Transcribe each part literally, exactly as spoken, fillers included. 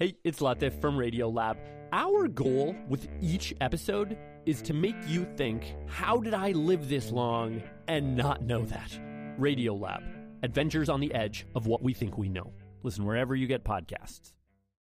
Hey, it's Latif from Radiolab. Our goal with each episode is to make you think, how did I live this long and not know that? Radiolab, adventures on the edge of what we think we know. Listen wherever you get podcasts.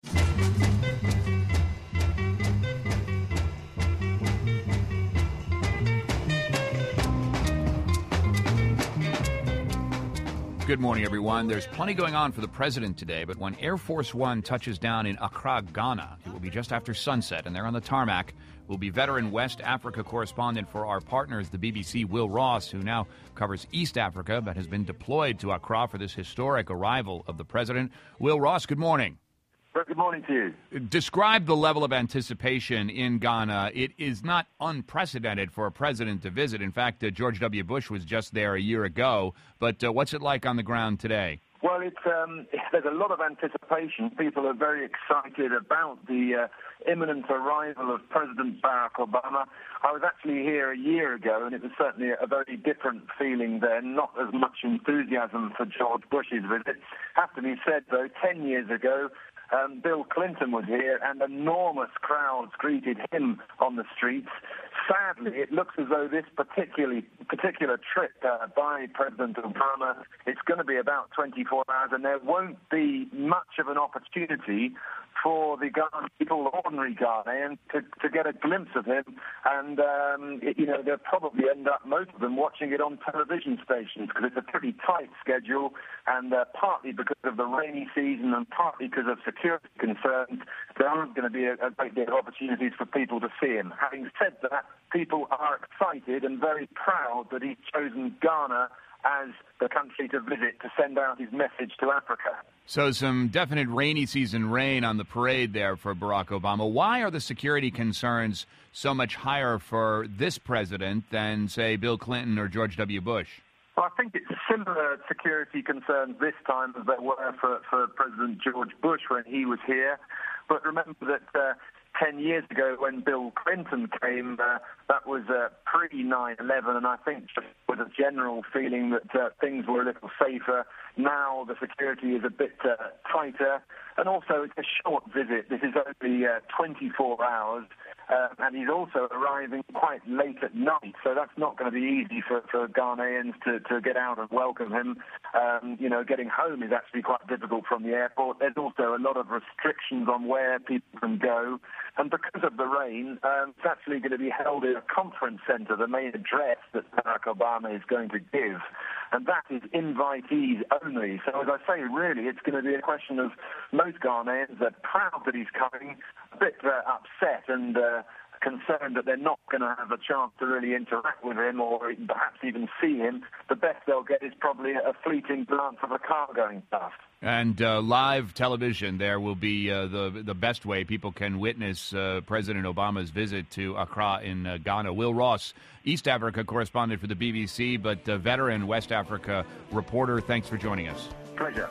Good morning, everyone. There's plenty going on for the president today, but when Air Force One touches down in Accra, Ghana, it will be just after sunset, and there on the tarmac will be veteran West Africa correspondent for our partners, the B B C, Will Ross, who now covers East Africa but has been deployed to Accra for this historic arrival of the president. Will Ross, good morning. Good morning to you. Describe the level of anticipation in Ghana. It is not unprecedented for a president to visit. In fact, uh, George W. Bush was just there a year ago. But uh, what's it like on the ground today? Well, it's um, there's a lot of anticipation. People are very excited about the uh, imminent arrival of President Barack Obama. I was actually here a year ago, and it was certainly a very different feeling then, not as much enthusiasm for George Bush's visit. Have to be said, though, ten years ago, Um, Bill Clinton was here, and enormous crowds greeted him on the streets. Sadly, it looks as though this particularly particular trip uh, by President Obama, it's going to be about twenty-four hours, and there won't be much of an opportunity for the Ghanaian people, ordinary Ghanaians, to, to get a glimpse of him. And, um, it, you know, they'll probably end up, most of them, watching it on television stations because it's a pretty tight schedule, and uh, partly because of the rainy season and partly because of security concerns, there aren't going to be a, a great deal of opportunities for people to see him. Having said that, people are excited and very proud that he's chosen Ghana as the country to visit to send out his message to Africa. So some definite rainy season rain on the parade there for Barack Obama. Why are the security concerns so much higher for this president than, say, Bill Clinton or George W. Bush? Well, I think it's similar security concerns this time as there were for, for President George Bush when he was here. But remember that uh, ten years ago when Bill Clinton came, uh, that was uh, pre nine eleven, and I think just with a general feeling that uh, things were a little safer. Now the security is a bit uh, tighter, and also it's a short visit. This is only uh, twenty-four hours. Uh, and he's also arriving quite late at night, so that's not going to be easy for, for Ghanaians to, to get out and welcome him. Um, you know, getting home is actually quite difficult from the airport. There's also a lot of restrictions on where people can go. And because of the rain, um, it's actually going to be held in a conference centre, the main address that Barack Obama is going to give. And that is invitees only. So as I say, really, it's going to be a question of most Ghanaians are proud that he's coming, a bit uh, upset and uh, concerned that they're not going to have a chance to really interact with him or perhaps even see him. The best they'll get is probably a fleeting glance of a car going past. And uh, live television there will be uh, the the best way people can witness uh, President Obama's visit to Accra in uh, Ghana. Will Ross, East Africa correspondent for the B B C, but uh, veteran West Africa reporter, thanks for joining us. Pleasure.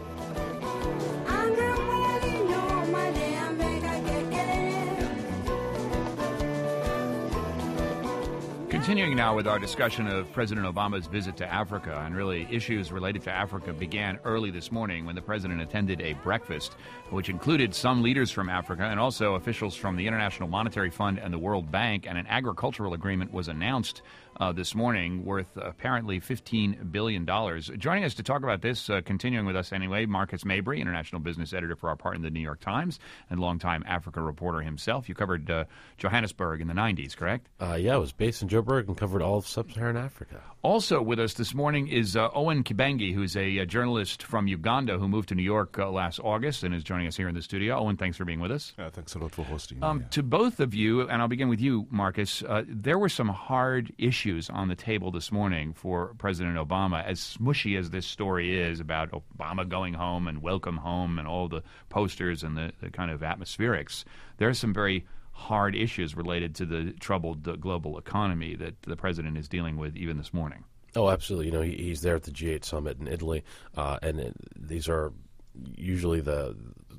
Continuing now with our discussion of President Obama's visit to Africa, and really issues related to Africa began early this morning when the president attended a breakfast which included some leaders from Africa and also officials from the International Monetary Fund and the World Bank, and an agricultural agreement was announced uh, this morning worth apparently fifteen billion dollars. Joining us to talk about this, uh, continuing with us anyway, Marcus Mabry, international business editor for our part in the New York Times and longtime Africa reporter himself. You covered uh, Johannesburg in the nineties, correct? Uh, yeah, I was based in Joburg and covered all of sub-Saharan Africa. Also with us this morning is uh, Owen Kibengi, who's a, a journalist from Uganda who moved to New York uh, last August and is joining us here in the studio. Owen, thanks for being with us. Uh, thanks a lot for hosting um, me. Yeah. To both of you, and I'll begin with you, Marcus, uh, there were some hard issues on the table this morning for President Obama. As smushy as this story is about Obama going home and welcome home and all the posters and the, the kind of atmospherics, there are some very hard issues related to the troubled uh, global economy that the president is dealing with even this morning. Oh, absolutely. You know, he, he's there at the G eight summit in Italy, uh, and it, these are usually the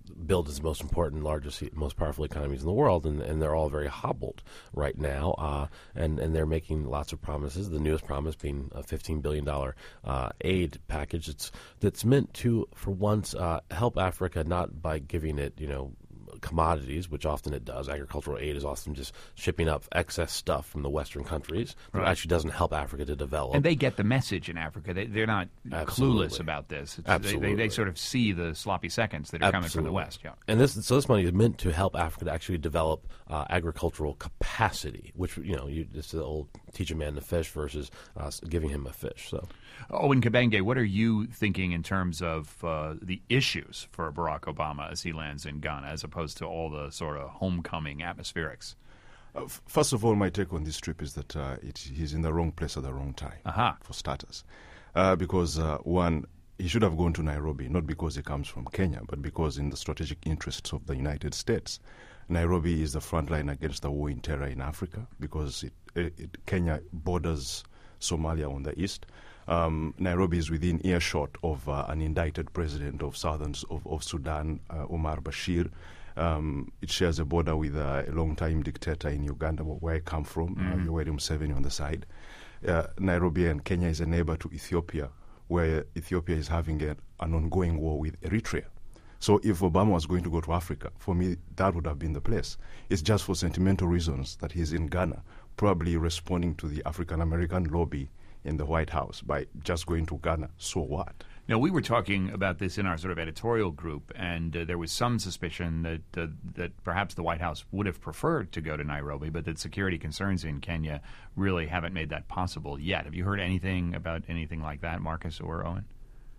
billed as the most important, largest, most powerful economies in the world, and, and they're all very hobbled right now, uh, and, and they're making lots of promises, the newest promise being a fifteen billion dollars uh, aid package that's, that's meant to, for once, uh, help Africa, not by giving it, you know, commodities, which often it does. Agricultural aid is often just shipping up excess stuff from the Western countries that right. actually doesn't help Africa to develop. And they get the message in Africa. They, they're not Absolutely. clueless about this. It's, Absolutely. They, they, they sort of see the sloppy seconds that are Absolutely. coming from the West. Yeah. And this, so this money is meant to help Africa to actually develop uh, agricultural capacity, which, you know, you, it's the old teach a man to fish versus uh, giving him a fish. So, Owen Kabenge, what are you thinking in terms of uh, the issues for Barack Obama as he lands in Ghana, as opposed to all the sort of homecoming atmospherics? Uh, f- first of all, my take on this trip is that uh, it, he's in the wrong place at the wrong time, Aha. for starters. Uh, because, uh, one, he should have gone to Nairobi, not because he comes from Kenya, but because in the strategic interests of the United States, Nairobi is the front line against the war in terror in Africa, because it, it, it, Kenya borders Somalia on the east. Um, Nairobi is within earshot of uh, an indicted president of southern of, of Sudan, uh, Omar Bashir. Um, it shares a border with uh, a long-time dictator in Uganda, where I come from, mm-hmm. uh, Yoweri Museveni on the side. Uh, Nairobi and Kenya is a neighbor to Ethiopia, where Ethiopia is having a, an ongoing war with Eritrea. So if Obama was going to go to Africa, for me, that would have been the place. It's just for sentimental reasons that he's in Ghana, probably responding to the African-American lobby in the White House by just going to Ghana. So what? Now, we were talking about this in our sort of editorial group, and uh, there was some suspicion that uh, that perhaps the White House would have preferred to go to Nairobi, but that security concerns in Kenya really haven't made that possible yet. Have you heard anything about anything like that, Marcus or Owen?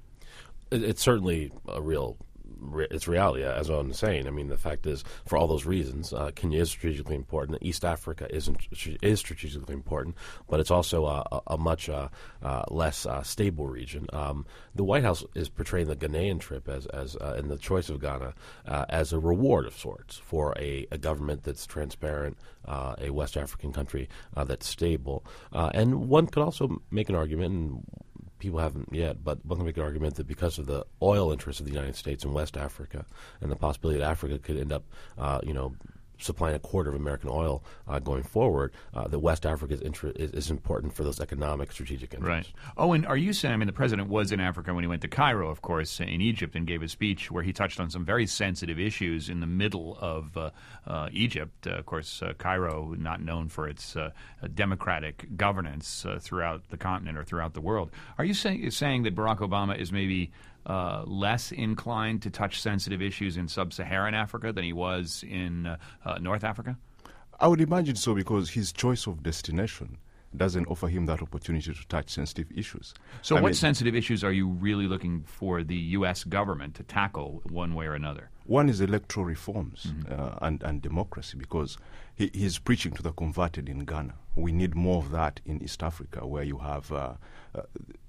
It, it's certainly a real... It's reality, as Owen was saying. I mean, the fact is, for all those reasons, uh, Kenya is strategically important. East Africa isn't is strategically important, but it's also a, a much uh, uh, less uh, stable region. Um, the White House is portraying the Ghanaian trip as, as uh, and the choice of Ghana uh, as a reward of sorts for a, a government that's transparent, uh, a West African country uh, that's stable. Uh, and one could also make an argument, and people haven't yet, but one can make an argument that because of the oil interests of the United States in West Africa and the possibility that Africa could end up, uh, you know, supplying a quarter of American oil uh, going forward, uh, that West Africa's interest is, is important for those economic strategic interests. Right. Owen, are you saying, I mean, the president was in Africa when he went to Cairo, of course, in Egypt, and gave a speech where he touched on some very sensitive issues in the middle of uh, uh, Egypt. Uh, of course, uh, Cairo, not known for its uh, democratic governance uh, throughout the continent or throughout the world. Are you say, saying that Barack Obama is maybe Uh, less inclined to touch sensitive issues in sub-Saharan Africa than he was in uh, uh, North Africa? I would imagine so, because his choice of destination doesn't offer him that opportunity to touch sensitive issues. So I what mean, sensitive issues are you really looking for the U S government to tackle one way or another? One is electoral reforms Mm-hmm. uh, and, and democracy, because he, he's preaching to the converted in Ghana. We need more of that in East Africa, where you have uh, uh,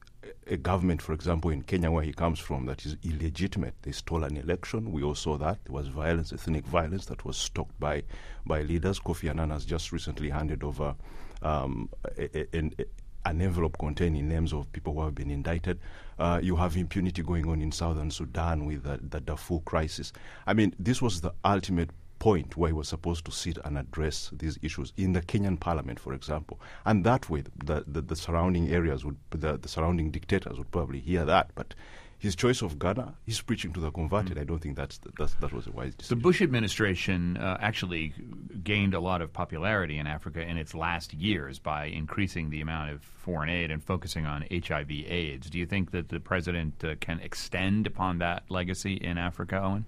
a government, for example, in Kenya, where he comes from, that is illegitimate. They stole an election. We all saw that. There was violence, ethnic violence, that was stoked by, by leaders. Kofi Annan has just recently handed over um, a, a, an, an envelope containing names of people who have been indicted. Uh, you have impunity going on in southern Sudan with the, the Darfur crisis. I mean, this was the ultimate point where he was supposed to sit and address these issues in the Kenyan parliament, for example. And that way, the, the, the surrounding areas, would the, the surrounding dictators would probably hear that. But his choice of Ghana, he's preaching to the converted. Mm. I don't think that's, that's that was a wise decision. The Bush administration uh, actually gained a lot of popularity in Africa in its last years by increasing the amount of foreign aid and focusing on H I V AIDS. Do you think that the president uh, can extend upon that legacy in Africa, Owen?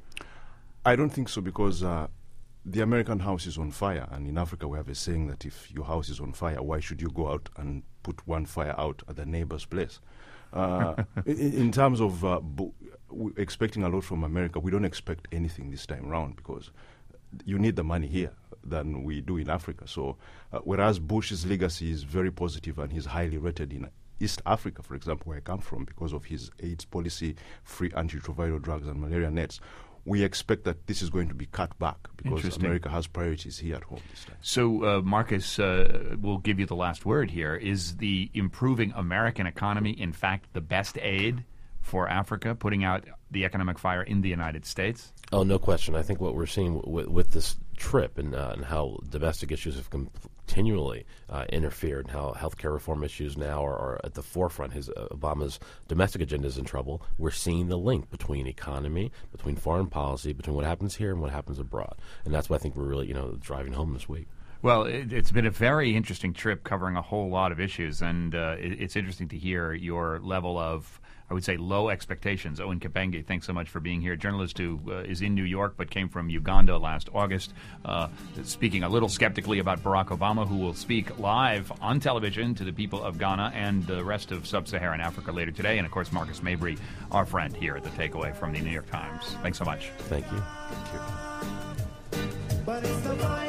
I don't think so, because uh, the American house is on fire, and in Africa we have a saying that if your house is on fire, why should you go out and put one fire out at the neighbor's place? Uh, in, in terms of uh, bo- expecting a lot from America, we don't expect anything this time round, because you need the money here than we do in Africa. So uh, whereas Bush's legacy is very positive and he's highly rated in East Africa, for example, where I come from, because of his AIDS policy, free antiretroviral drugs and malaria nets, we expect that this is going to be cut back, because America has priorities here at home this time. So, uh, Marcus, uh, we'll give you the last word here. Is the improving American economy, in fact, the best aid for Africa, putting out the economic fire in the United States? Oh, no question. I think what we're seeing w- w- with this trip and, uh, and how domestic issues have continually uh, interfered, and how healthcare reform issues now are, are at the forefront. His uh, Obama's domestic agenda is in trouble. We're seeing the link between economy, between foreign policy, between what happens here and what happens abroad, and that's what I think we're really, you know, driving home this week. Well, it, it's been a very interesting trip covering a whole lot of issues, and uh, it, it's interesting to hear your level of, I would say, low expectations. Owen Kipenge, thanks so much for being here. A journalist who uh, is in New York but came from Uganda last August, uh, speaking a little skeptically about Barack Obama, who will speak live on television to the people of Ghana and the rest of sub-Saharan Africa later today. And, of course, Marcus Mabry, our friend here at The Takeaway from the New York Times. Thanks so much. Thank you. Thank you.